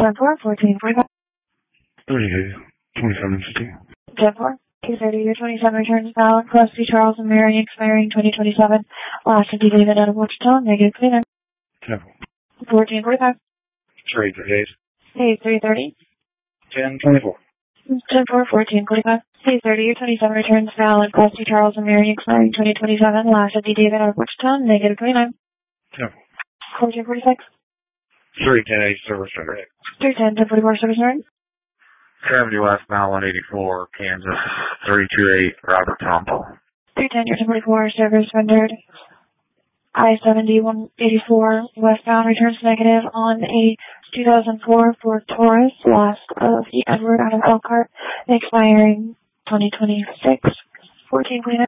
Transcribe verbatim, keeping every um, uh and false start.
ten four, fourteen forty-five. thirty-eight, twenty-seven fifty. ten four, two thirty, year twenty-seven returns valid. Class B Charles and Mary expiring twenty twenty-seven. Last of D David out of Wichita, negative cleaner. ten fourteen forty-five. three thirty-eight. Hey, three thirty. ten twenty-four. ten four, fourteen forty-five. Hey, thirty, year twenty-seven returns valid. Class B Charles and Mary expiring twenty twenty-seven. Last of D David out of Wichita, negative twenty-nine. ten fourteen forty-six. three ten eight, service rendered. three ten, ten forty-four, service rendered. seventy West, mile one eighty-four, Kansas, three two eight, Robert Tompo. three ten, year ten forty-four, service rendered. I seventy, one eighty-four, westbound, returns negative on a two thousand four Ford Taurus, last of the Edward out of Elkhart, expiring twenty twenty-six. fourteen twenty-nine.